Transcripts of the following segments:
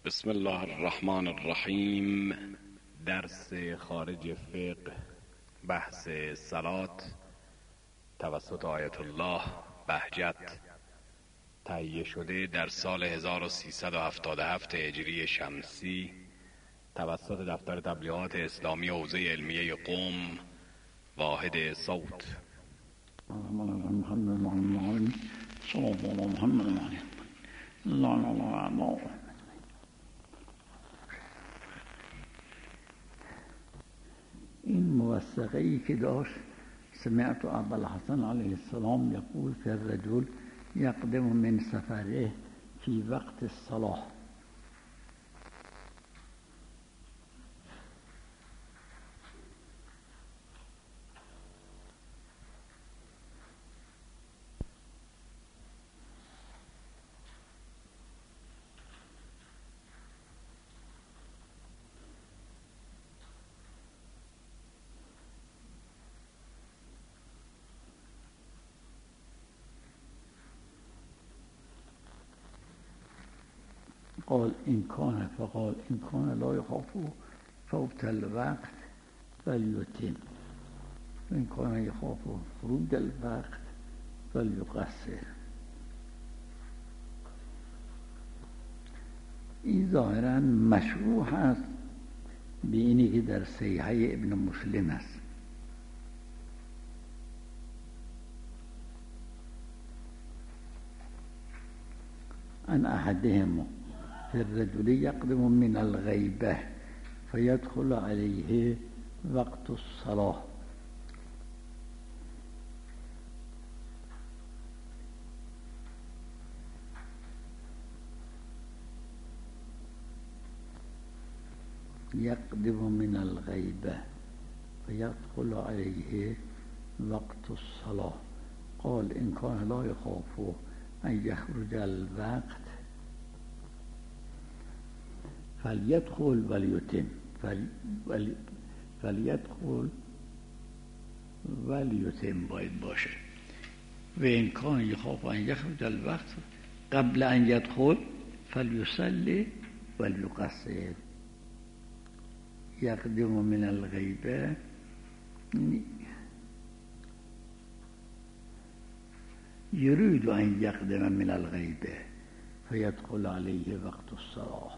بسم الله الرحمن الرحیم. درس خارج فقه، بحث صلات توسط آیت الله بهجت، تهیه شده در سال 1377 هجری شمسی توسط دفتر تبلیغات اسلامی حوزه علمیه قم، واحد صوت. این موثقه ای که داشت: سمعت ابوالحسن علیه السلام یقول که الرجل یقدم من سفره فی وقت الصلاة. قال إن كان لا يخاف فوت الوقت فليتم، وإن كان يخاف خروج الوقت فليقصر. این ظاهراً مشروع هست به اینی که در صحیحه ابن مسلم است. ان احدهم الرجل يقدم من الغيبة فيدخل عليه وقت الصلاة. يقدم من الغيبة فيدخل عليه وقت الصلاة. قال إن كان لا يخاف أن يخرج الوقت فلیدخل ولیتم، فلیدخل ولیتم باید باشه. و این کان یخاف ان یخرج الوقت قبل ان یدخل فلیصلی ولیقصر. یقدم من الغیبه یرید ان یقدم من الغیبه فیدخل علیه وقت الصلاة.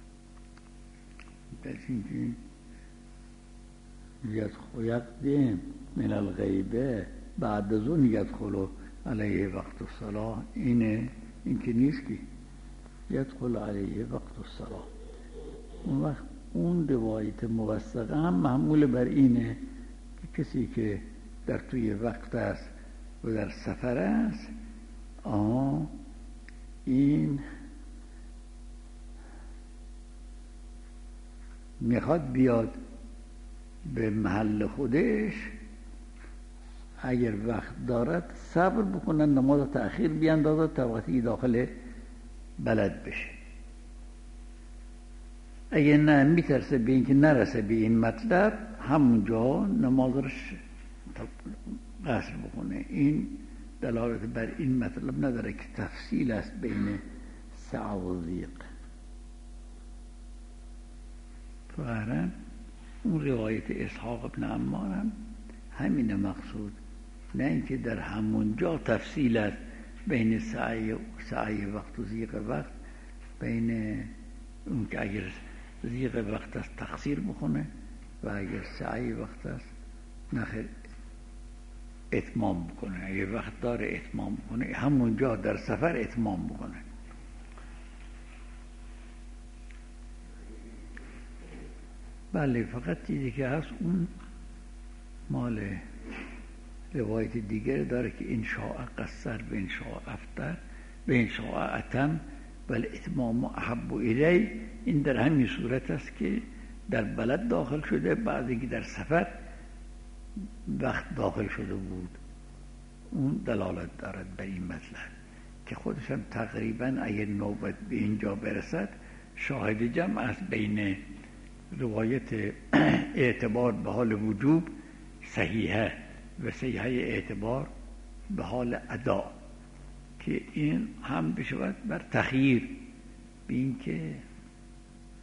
یقدم من الغیبه بعد از اون یدخل علیه وقت الصلاة. این که نیست که یدخل علیه وقت الصلاة. اون وقت اون روایت موثقه هم محمول بر اینه که کسی که در توی وقت است و در سفر است، این میخواد بیاد به محل خودش، اگر وقت دارد صبر بکنن، نماز تأخیر بیاندازد تا وقتی داخل بلد بشه. اگر نه میترسه به این که نرسه به این مطلب، همونجا نمازش قصر بکنه. این دلالت بر این مطلب نداره که تفصیل است بین سعه و ضیق. فعلا اون روایت اسحاق ابن عمار هم همین مقصود، نه اینکه در همونجا تفصیل است بین سعی وقت و ضیق وقت، بین اون که اگر ضیق وقت است تقصیر بکنه و اگر سعی وقت است نخیر اتمام بکنه. اگر وقت داره اتمام بکنه، همونجا در سفر اتمام بکنه. بله، فقط چیزی که هست اون مال روایت دیگر داره که ان شاء قصر و ان شاء افطر و ان شاء اتم و الاتمام احب الی. این در همین صورت است که در بلد داخل شده، بعد اینکه در سفر وقت داخل شده بود. اون دلالت دارد بر این مطلب که خودش هم تقریبا اگر نوبت به اینجا برسد شاهد جمع است بین روایت اعتبار به حال وجوب صحیحه و صحیحه اعتبار به حال ادا، که این هم بشود بر تخییر، به این که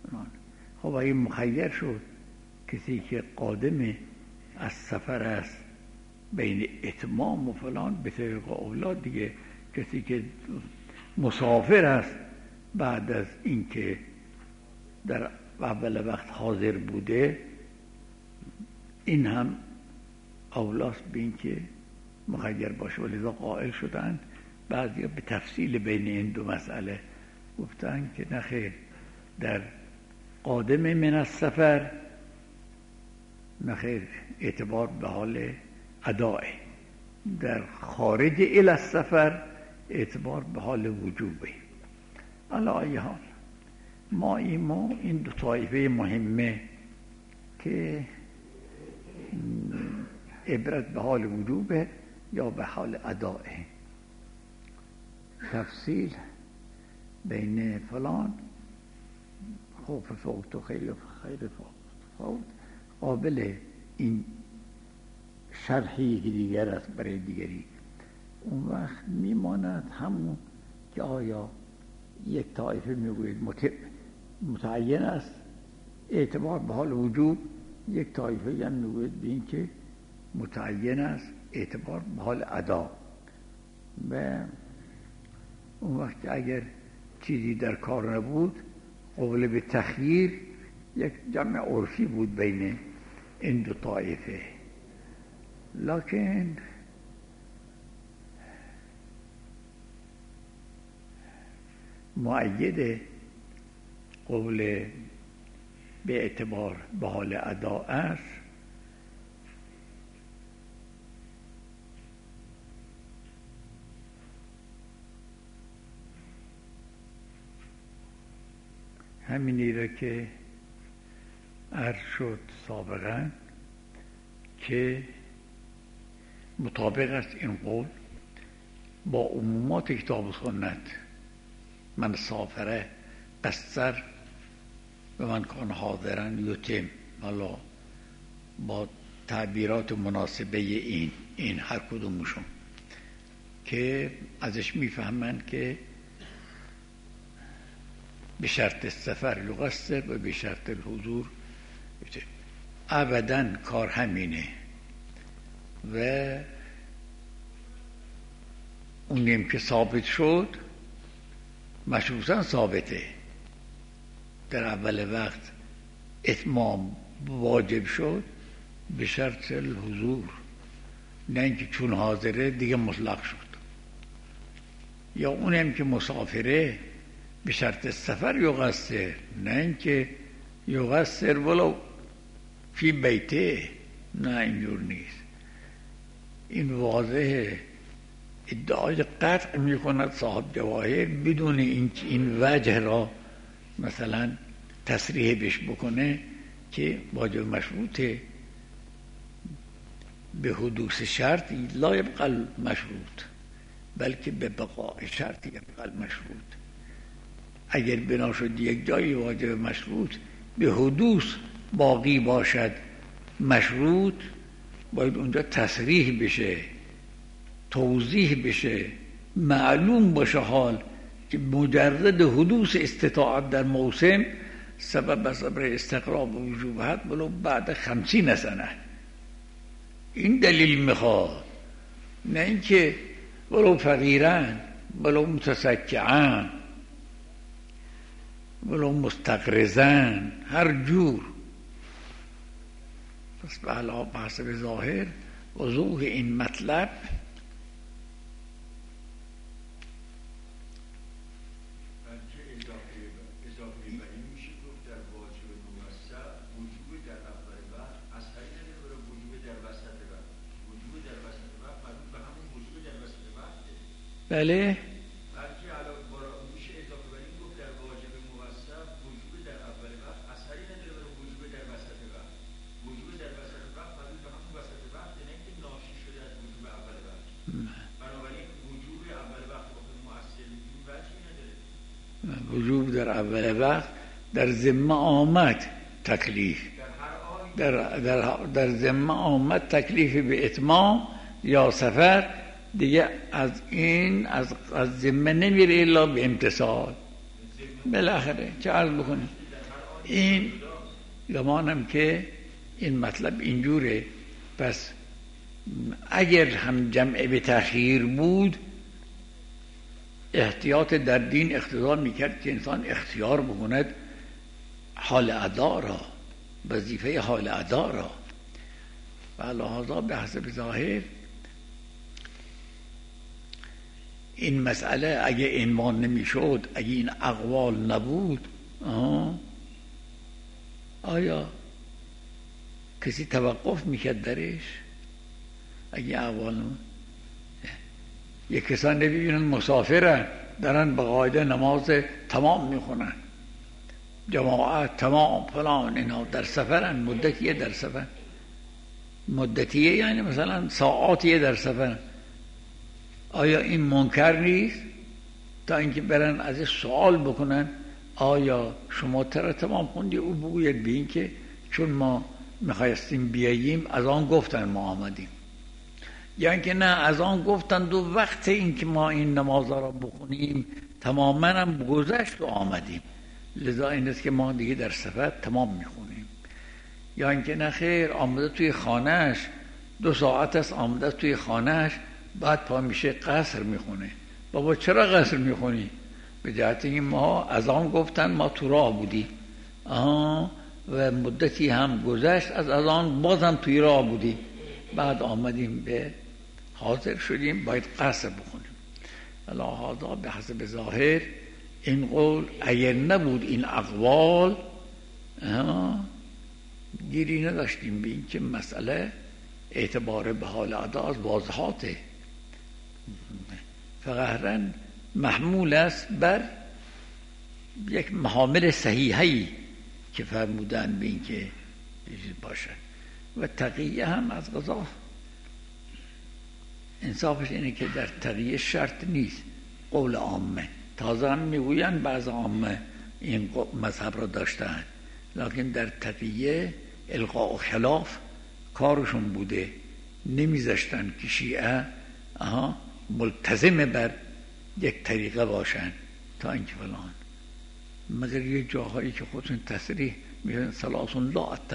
خب اگه مخیر شد کسی که قادم از سفر است بین اتمام و فلان، به طریق اولاد دیگه کسی که مسافر است بعد از اینکه در اول وقت حاضر بوده، این هم اولاست به این که مخیر باشه. ولذا قائل شدن بعضی به تفصیل بین این دو مسئله گفتن که نخیر، در قادم من السفر نخیر اعتبار به حال ادائه، در خارج الی السفر اعتبار به حال وجوبه. علی ای حال ما این دو طایفه مهمه که عبرت به حال وجوبه یا به حال ادائه. تفصیل بین فلان خوف فوت و خیر فوت قابل این شرحی که دیگر است برای دیگری. اون وقت میماند همون که آیا یک طایفه میگوید متعین است اعتبار به حال وجوب، یک طایفه هم میگوید به این که متعین است اعتبار به حال ادا. و اون وقت اگر چیزی در کار نبود قابل به تخییر، یک جمع عرفی بود بین این دو طایفه. لکن مؤید قول به اعتبار به حال ادا است همینی را که عرض شد سابقا که مطابق است این قول با عمومات کتاب سنت. من سافره قصر و من کان حاضرن یتم، حالا با تعبیرات مناسبه این هر کدومشون که ازش میفهمند که به شرط سفر یقصر و به شرط الحضور یتم. ابداً کار همینه و اونیم که ثابت شد مشروطاً ثابته. در اول وقت اتمام واجب شد به شرط الحضور، نه اینکه چون حاضره دیگه مطلق شد. یا اونیم که مسافره به شرط سفر یقصر، نه اینکه یقصر ولو فی بیته، نه اینجور نیست. این واضحه. ادعای قطع می کند صاحب جواهر بدون اینکه این وجه را مثلا تصریح بش بکنه که واجب مشروطه به حدوث شرط لا یبقى مشروط، بلکه به بقاء شرط یبقى مشروط. اگر بنا شد یک جایی واجب مشروط به حدوث باقی باشد مشروط، باید اونجا تصریح بشه، توضیح بشه، معلوم باشه حال که مجرد حدوث استطاعت در موسم سبب از برای استقرار و وجوبت ولو بعد 50 سنه. این دلیل میخواد، نه اینکه ولو فقیرن ولو متسکعن ولو مستقرزن هر جور. پس به علاوه به حسب ظاهر وضوح این مطلب بله وجوب در اول وقت در ذمه آمد تکلیف، در ذمه آمد تکلیف به اتمام یا سفر، دیگه از این از ذمه نمیره الا به امتصال. بالاخره چه عرض بکنیم این گمانم که این مطلب اینجوره. پس اگر هم جمع به تأخیر بود، احتیاط در دین اقتضا میکرد که انسان اختیار بکند حال ادا را، وظیفه حال ادا را. و لحاظا به حسب ظاهر این مسئله اگه عنوان نمیشد، اگه این اقوال نبود، آیا کسی توقف میکرد درش؟ اگه اقوال نبود، یک کسان نبینن مسافرن دارن به قاعده نماز تمام میخونن، جماعت تمام فلان، اینا در سفرن، مدتیه در سفر، مدتیه یعنی مثلا ساعاتیه در سفر. آیا این منکر نیست؟ تا اینکه برن از سوال بکنن آیا شما ترا تمام خوندی؟ او بگوید به این که چون ما میخواستیم بیاییم از آن گفتن ما آمدیم، یا اینکه نه از آن گفتن دو وقت این که ما این نماز را بخونیم تماما هم گذشت و آمدیم، لذا این است که ما دیگه در سفر تمام میخونیم. یا اینکه نه خیر، آمده توی خانهش 2 ساعت است، آمده توی خانهش بعد پا میشه قصر میخونه. بابا چرا قصر میخونی؟ به جهت این ما از آن گفتن ما تو راه بودی و مدتی هم گذشت از آن بازم توی راه بودی، بعد آمدیم به حاضر شدیم باید قصر بخونیم. لحاظا به حسب ظاهر این قول اگر نبود این اقوال گیری نداشتیم به این که مسئله اعتبار به حال ادا از واضحاته، فقط محمول است بر یک محامل صحیحی که فرمودن به این که باشد. و تقیه هم از قضا انصافش اینه که در تقیه شرط نیست قول عامه، تازه هم میگوین بعض عامه این مذهب را داشتن، لکن در تقیه القاء و خلاف کارشون بوده، نمیذاشتن که شیعه ملتزم بر یک طریقه باشن تا اینکه فلان، مگر یه جاهایی که خودشون تصریح میگن ثلاث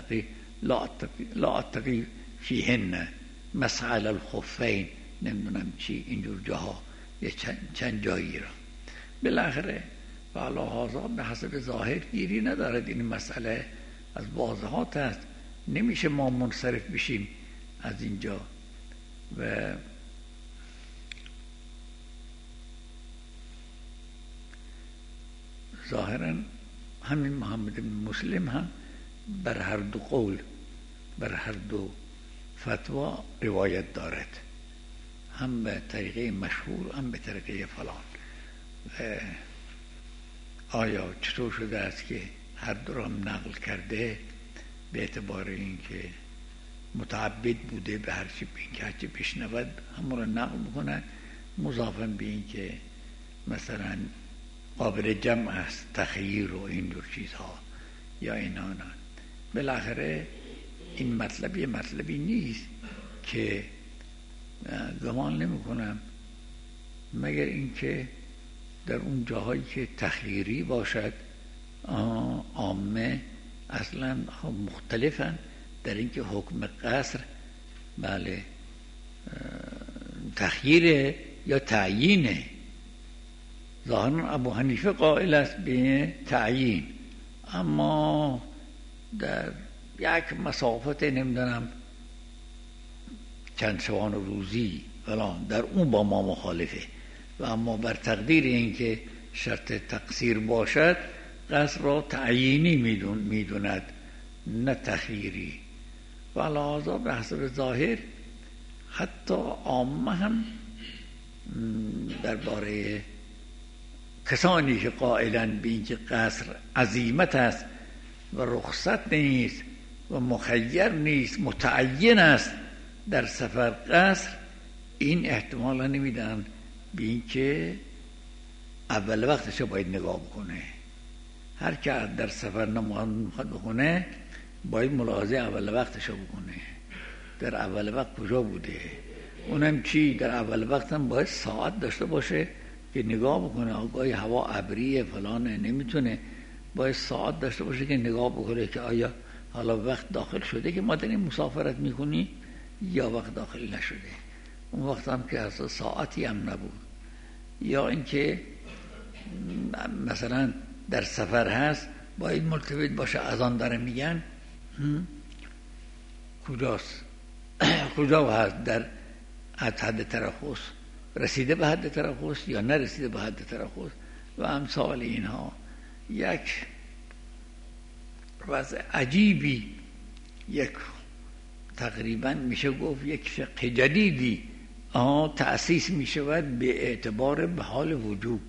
لا اتقی فیهن مسح علی الخفین، نمیدونم چی اینجور جاها، یه چند جایی را. بالاخره لحاظا به حسب ظاهر گیری ندارد این مسئله، از واضحات است، نمیشه ما منصرف بشیم از اینجا. و ظاهرا همین محمد مسلم هم بر هر دو قول، بر هر دو فتوا روایت دارد، هم به طریقه مشهور هم به طریقه فلان. آیا چطور شده است که هر دو را هم نقل کرده؟ به اعتبار اینکه متعبد بوده به هر چی، که هرچی بشنود همون را نقل بکنن، مضافاً به اینکه مثلا قابل جمع است تخییر و این جور چیزها یا اینا. بالاخره این مطلبی نیست که گمان نمی کنم مگر اینکه در اون جاهایی که تخییری باشد عامه اصلا مختلفن در اینکه حکم قصر بله تخییره یا تعیینه. ظاهرا ابو حنیفه قائل است به تعیین، اما در یک مسافت نمیدونم چند شبان روزی فلان در اون با ما مخالفه، و اما بر تقدیر این که شرط تقصیر باشد قصر را تعیینی میدوند نه تخییری. و لحاظا به حسب ظاهر حتی عامه هم درباره کسانی که قائلن به اینکه قصر عزیمت است و رخصت نیست و مخیر نیست، متعین است در سفر قصر، این احتمالا نمیدن به اینکه اول وقتش باید نگاه بکنه. هر که در سفر نماز میخواد بخونه باید ملاحظه اول وقتش بکنه، در اول وقت کجا بوده، اونم چی، در اول وقت هم باید ساعت داشته باشه که نگاه بکنه، آگاهی هوا ابریه فلانه، نمیتونه باید ساعت داشته باشه که نگاه بکنه که آیا حالا وقت داخل شده که ما داریم مسافرت میکنیم یا وقت داخل نشده. اون وقت هم که اصلا ساعتی هم نبود. یا اینکه مثلا در سفر هست باید ملتفت باشه اذان داره میگن کجاست کجا هست، در حد ترخص رسیده به حد ترخص یا نرسیده به حد ترخص و امثال اینها. یک وضع عجیبی، یک تقریبا میشه گفت یک فقه جدیدی تأسیس میشود به اعتبار به حال وجوب.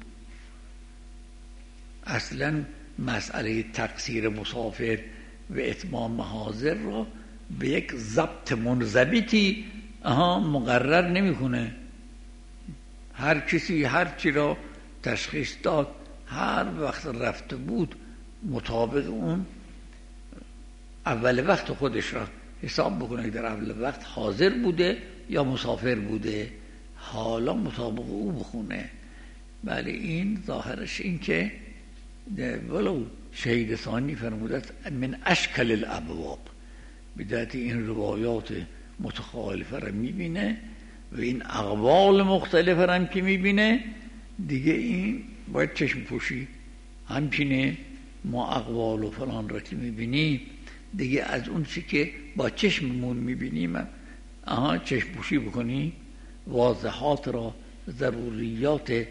اصلا مسئله تقصیر مسافر و اتمام حاضر را به یک ضبط منضبطی مقرر نمیکنه. هر کسی هر چی را تشخیص داد، هر وقت رفته بود مطابق اون اول وقت خودش را حساب بکنه که در اول وقت حاضر بوده یا مسافر بوده، حالا مطابق او بخونه. بله این ظاهرش این که ولو شهید ثانی فرمودت من اشکل الابواب، بدایت این روایات متخالفه را میبینه و این اقوال مختلفه را هم که میبینه دیگه این باید چشم پوشی. همچنین ما اقوال و فلان را که میبینیم دیگه از اون چی که با چشممون میبینیم چشم پوشی بکنیم. واضحات را، ضروریات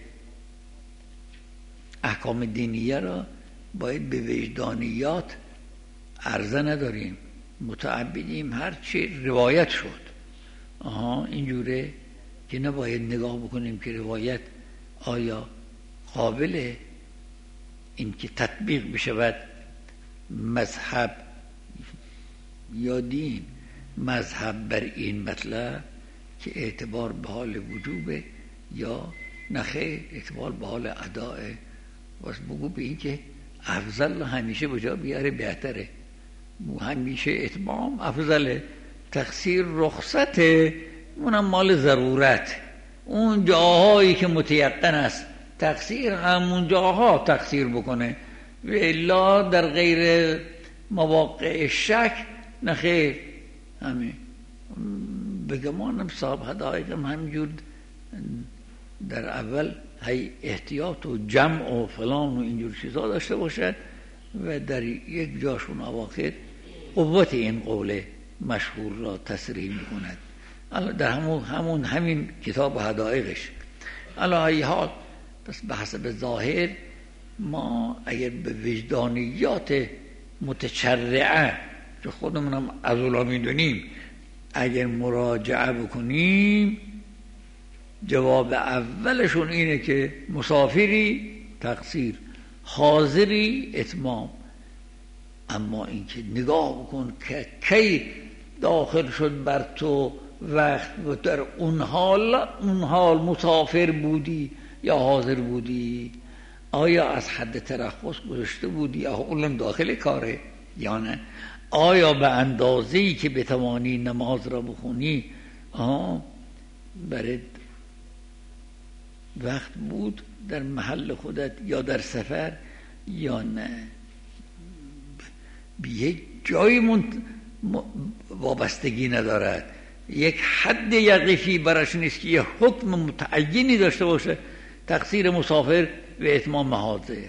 احکام دینیه را باید به وجدانیات عرضه نداریم، متعبدیم هر چی روایت شد اینجوره که نباید نگاه بکنیم که روایت آیا قابل این که تطبیق بشود مذهب یا دین. مذهب بر این مطلب که اعتبار به حال وجوبه یا نخیر اعتبار به حال ادائه. بس بگو به این که افضل همیشه بجا بیاره بهتره، همیشه اتمام افضله. تقصیر رخصته، اونم مال ضرورت. اون جاهایی که متیقن است تقصیر همون جاها تقصیر بکنه و الا در غیر مواقع شک نخیر. همین بگمانم صاحب هدایقم همینجور در اول هی احتیاط و جمع و فلان و اینجور چیزا داشته باشد و در یک جاشون اواخر قوت این قول مشهور را تصریح میکند. در همین کتاب هدایقش علی ای حال. پس به حسب ظاهر ما اگر به وجدانیات متشرعه که خودمونم از اولا میدونیم اگر مراجعه بکنیم، جواب اولشون اینه که مسافری تقصیر، حاضری اتمام. اما اینکه نگاه بکن که کی داخل شد بر تو وقت و در اون حال مسافر بودی یا حاضر بودی، آیا از حد ترخص گذشته بودی یا اونم داخل کاره یا نه، آیا به اندازه‌ای که بتوانی نماز را بخونی برات وقت بود در محل خودت یا در سفر یا نه. به یک جای وابستگی ندارد، یک حد یقفی براش نیست که یه حکم متعینی داشته باشه تقصیر مسافر و اتمام حاضر.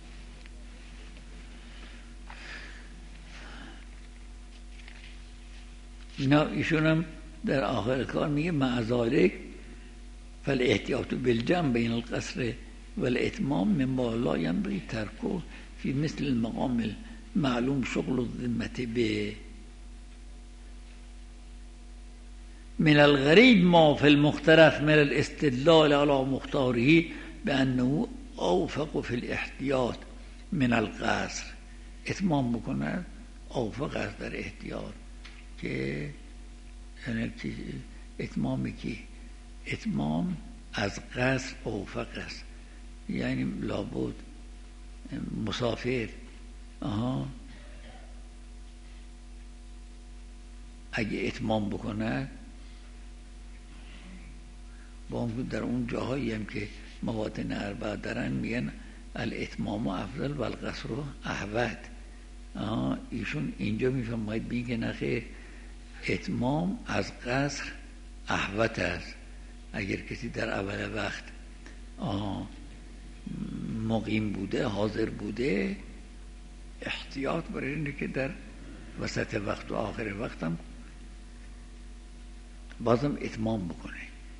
ایشون هم در آخر کار میگه معذالک فالاحتیاط بالجمع بین القصر والاتمام مما لا ينبغي ترکه فی مثل المقام المعلوم شغل الذمة به. من الغریب ما فی المختلف من الاستدلال على مختاره بانه اوفق فی الاحتیاط من القصر. اتمام بکنه اوفق است در احتیاط که اتمامی که اتمام از قصر اوفق است، یعنی لابد مسافر اگه اتمام بکنه با اون در اون جاهایی هم که مواطن اربعه دارن میگن الاتمام افضل و القصر احوط. ایشون اینجا میفرماید بیگه نخیر، اتمام از قصر احوط است. اگر کسی در اول وقت مقیم بوده، حاضر بوده، احتیاط برای اینه که در وسط وقت و آخر وقت هم بازم اتمام بکنه.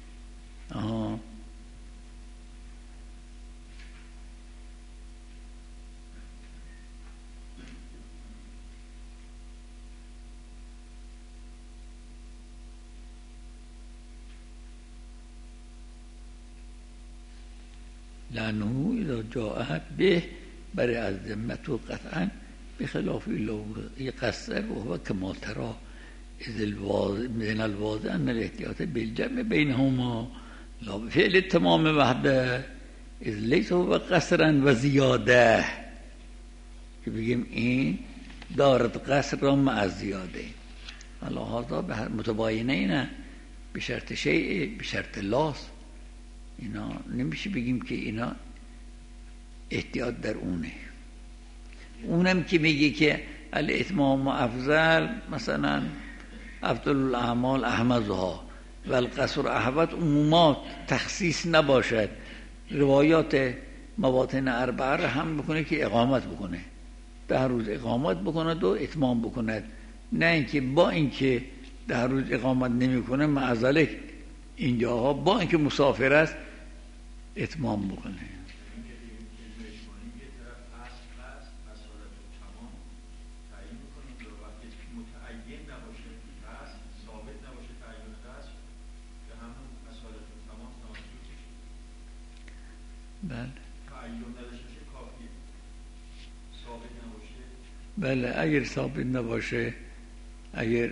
لانه اذا جاءت به برای از ذمت و قطعا بخلاف لو قصر و هو کما ترا من الواضح ان الاحتیاط بالجمع بینهما لا بفعل تمام وحده اذ لیس هو قصرا و زیاده، که بگیم این دارد قصر را مع زیاده. حالا هذا متباینه اینه به شرط شیء، به شرط لاس. اینا نمیشه بگیم که اینا احتیاط در اونم که میگه که الاتمام افضل، مثلا افضل الاعمال احمدها و القصر احوط، عمومات تخصیص نباشد. روایات مواطن اربعه هم بکنه که اقامت بکنه، 10 روز اقامت بکند و اتمام بکند، نه اینکه با اینکه 10 روز اقامت نمیکنه معذلک اینجاها با اینکه مسافر است اتمام بکنه. بله اگر ثابت نباشه، اگر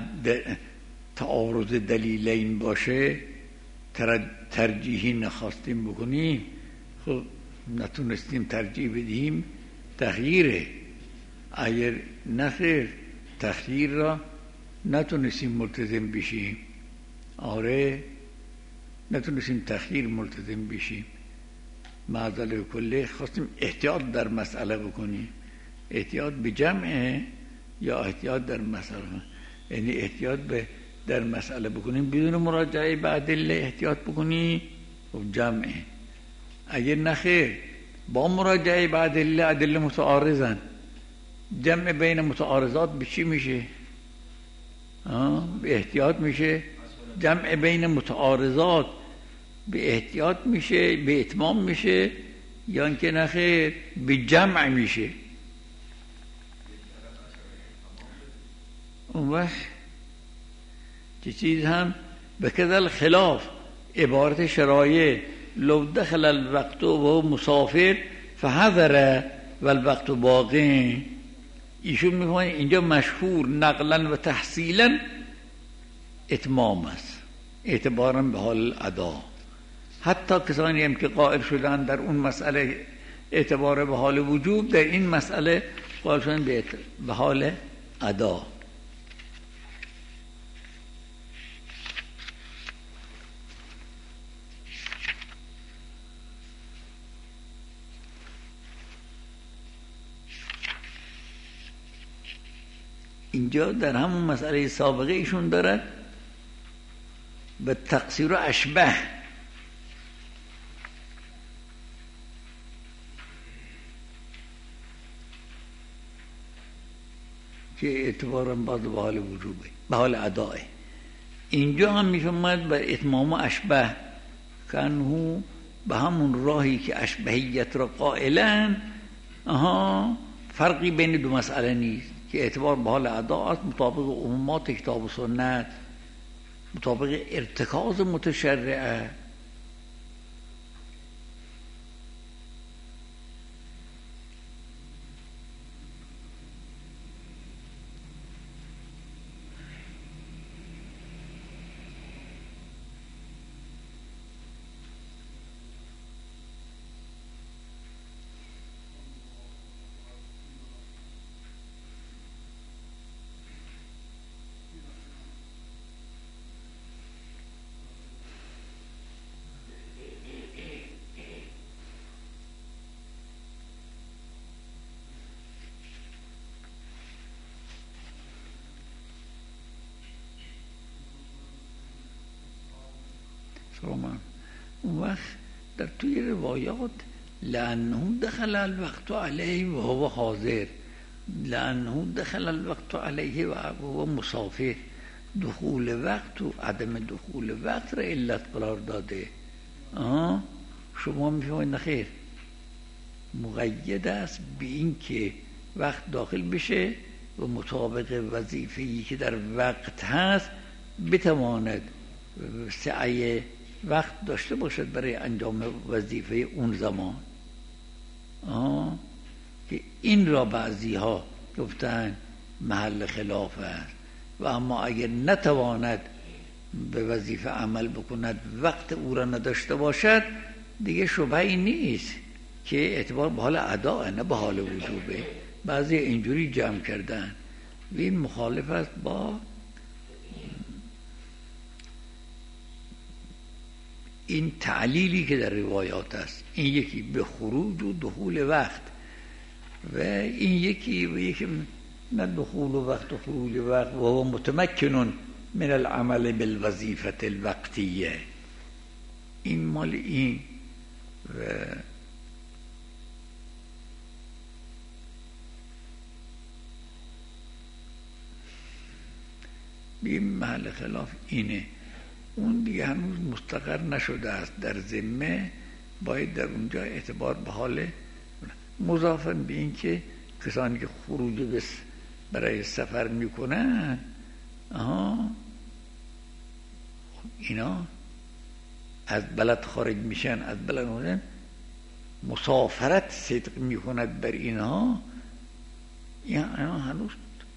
تعارض دلیلین باشه، ترجیحی نخواستیم بکنیم، خب نتونستیم ترجیح بدیم، تغییره. اگر نخیر تغییر را نتونستیم ملتزم بشیم، آره نتونستیم تغییر ملتزم بشیم، معذل کله خواستیم احتیاط در مسئله بکنیم. احتیاط به جمعه یا احتیاط در مسئله؟ یعنی احتیاط در مسئله بکنیم بدون مراجعه به ادله، احتیاط بکنیم و جمعه. اگر نخیر با مراجعه به ادله متعارضن، جمع بین متعارضات به چی میشه؟ به احتیاط میشه. جمع بین متعارضات به احتیاط میشه، به اتمام میشه، یا اینکه نخیر به جمع میشه. اون وقت چه چیز هم به کذل خلاف عبارت شرایع لو دخل الوقت و مسافر فحضر و الوقت باقی. ایشون میفهمه اینجا مشهور نقلا و تحصیلا اتمام است، اعتبارا به حال ادا. حتی کسانی هم که قائل شدن در اون مسئله اعتبار به حال وجوب، در این مسئله قائل شدن به حال ادا. اینجا در همون مسئله سابقه ایشون دارد به تقصیر و اشبه، که اعتبارا باز به حال وجوبه، به حال اداه. اینجا هم میفهمد به اتمام و اشبه، کنهو به همون راهی که اشبهیت را قائلن، فرقی بین دو مسئله نیست، که اعتبار به حال ادا است مطابق عمومات کتاب و سنت، مطابق ارتکاز متشرعه. اون وقت در توی روایات لأنه دخل الوقت علیه و هو حاضر، لأنه دخل الوقت علیه و هو مسافر، دخول وقت و عدم دخول وقت را علت قرار داده. شما میفهمید نخیر؟ مقید است به این که وقت داخل بشه و مطابق وظیفه‌ای که در وقت هست بتواند سعی وقت داشته باشد برای انجام وظیفه اون زمان. که این را بعضی ها گفتن محل خلاف است و اما اگر نتواند به وظیفه عمل بکند، وقت او را نداشته باشد، دیگه شبهی نیست که اعتبار به حال اداء نه به حال وجوبه. بعضی اینجوری جمع کردن و این مخالف است با این تعلیلی که در روایات است. این یکی به خروج و دخول وقت و این یکی نه دخول و وقت و خروج وقت و هو متمکن من العمل بالوظیفه الوقتیه. این مال این و این محل خلاف اینه. اون دیگه هنوز مستقر نشده است در ذمه، باید در اونجا اعتبار به حال مضافاً به این که کسانی که خروج برای سفر میکنن اینا از بلد خارج میشن، از بلد میشن، مسافرت صدق میکند بر اینها، اینا هنوز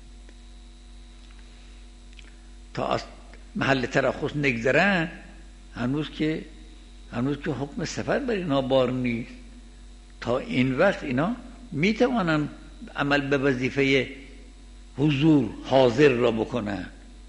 تا از محل ترخص نگذرن، هنوز که حکم سفر بر اینا بار نیست. تا این وقت اینا میتوانن عمل به وظیفه حضور حاضر را بکنن.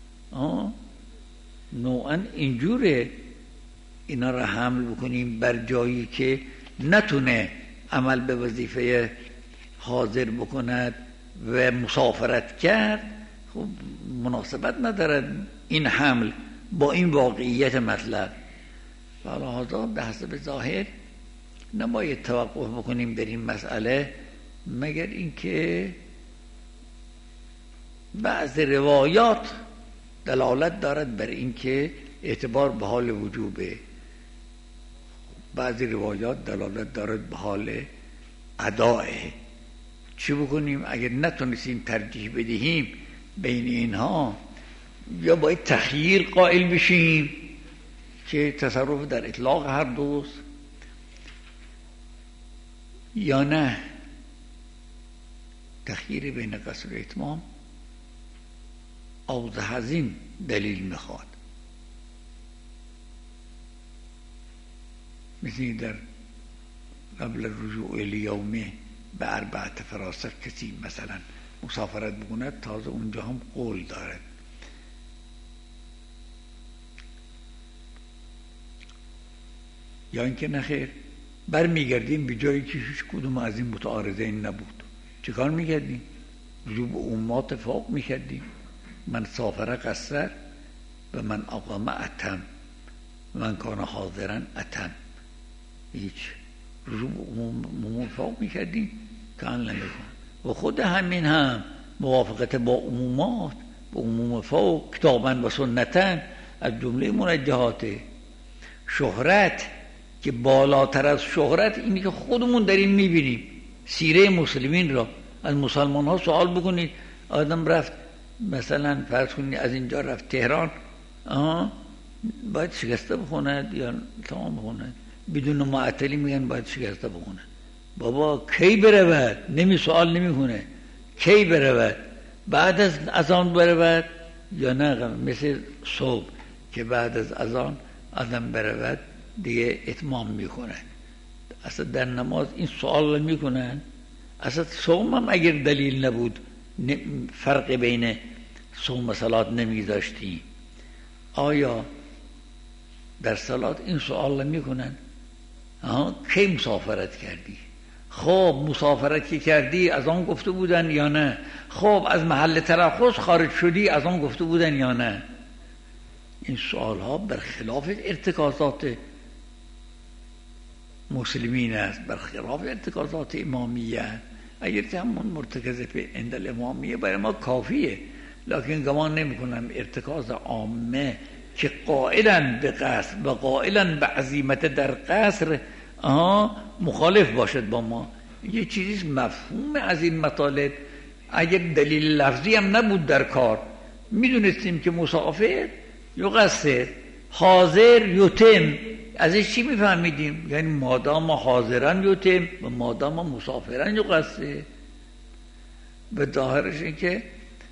نوعا اینجوره اینا را حمل بکنیم بر جایی که نتونه عمل به وظیفه حاضر بکند و مسافرت کرد، خب مناسبت ندارد این حمل با این واقعیت مطلب. لذا به حسب ظاهر نباید توقف بکنیم در این مسئله، مگر اینکه بعض روایات دلالت دارد بر اینکه اعتبار به حال وجوبه، بعضی روایات دلالت دارد به حال اداء. چی بکنیم اگر نتونستیم ترجیح بدهیم بین اینها؟ یا باید تخییر قائل بشیم که تصرف در اطلاق هر دوست، یا نه تخییر بین قصر و اتمام اوضح از این دلیل میخواد. مثل در قبل الرجوع الیومه به 4 فراسخ کسی مثلا مسافرت بکند، تازه اونجا هم قول دارد. یا اینکه نخیر برمیگردیم به جایی که هیچ کدوم از این متعارضین نبود. چیکار میکردیم؟ رجوع به عمومات فوق میکردیم. من سافر قصر و من اقام اتم، من کان حاضرن اتم. هیچ رجوع به عموم فوق میکردیم که ان نمیکن. و خود همین هم موافقت با عمومات، با عموم فوق کتابا و سنتا از جمله منجهات. شهرت که بالاتر از شهرت اینی که خودمون داریم میبینیم. سیره مسلمین را از مسلمان ها سوال بکنید. آدم رفت مثلا فرض کنید از اینجا رفت تهران، باید شکسته بخوند یا تمام بخوند؟ بدون معطلی میگن باید شکسته بخوند. بابا کی برود؟ سوال نمیکنه کی برود، بعد از اذان برود یا نه؟ مثل صبح که بعد از اذان آدم برود دیگه اتمام میکنه. اصلا در نماز این سوال میکنن. اصلا صوم هم اگر دلیل نبود فرق بین صوم و صلات نمیذاشتی، آیا در صلات این سوال میکنن؟ کی مسافرت کردی؟ خب مسافرت که کردی از آن گفته بودن یا نه؟ خب از محل ترخص خارج شدی از آن گفته بودن یا نه؟ این سوال ها برخلاف ارتکازات مسلمین است، برخلاف ارتکازات امامیه. اگر که همون مرتکز به عند الامامیه برای ما کافیه، لکن گمان نمی کنم ارتکاز عامه که قائلا به قصر و قائلا به عزیمت در قصر مخالف باشد با ما. یه چیزی مفهوم از این مطالب. اگر دلیل لفظی هم نبود در کار، میدونستیم که مسافر یقصر، حاضر یتم. ازش چی میفهمیدیم؟ یعنی مادام حاضرن یتم و مادام مسافرن یقصر. به ظاهرش این که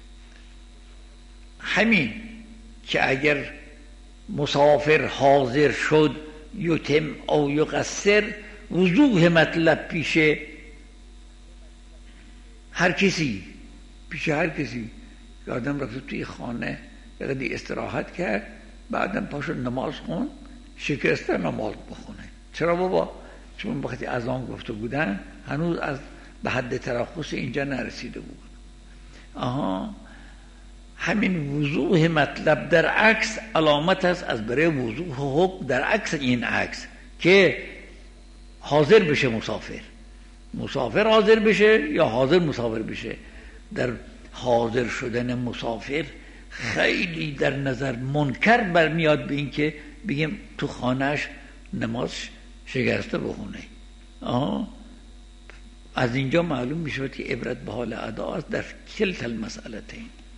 همین که اگر مسافر حاضر شد یتم او یقصر، وضوح مطلب پیش هر کسی که آدم رفت توی خانه یه استراحت کرد، بعدم پاشو نماز خون، شکسته نماز بخونه. چرا بابا؟ چون وقتی اذان گفته بودن هنوز از به حد ترخص اینجا نرسیده بود. همین وضوح مطلب در عکس علامت است از برای وضوح حکم در عکس این عکس که حاضر بشه مسافر حاضر بشه یا حاضر مسافر بشه. در حاضر شدن مسافر خیلی در نظر منکر برمیاد به این که بگیم تو خانهش نماز شکسته بخونه. از اینجا معلوم میشه که عبرت به حال ادا است در کلتا المسئلتین.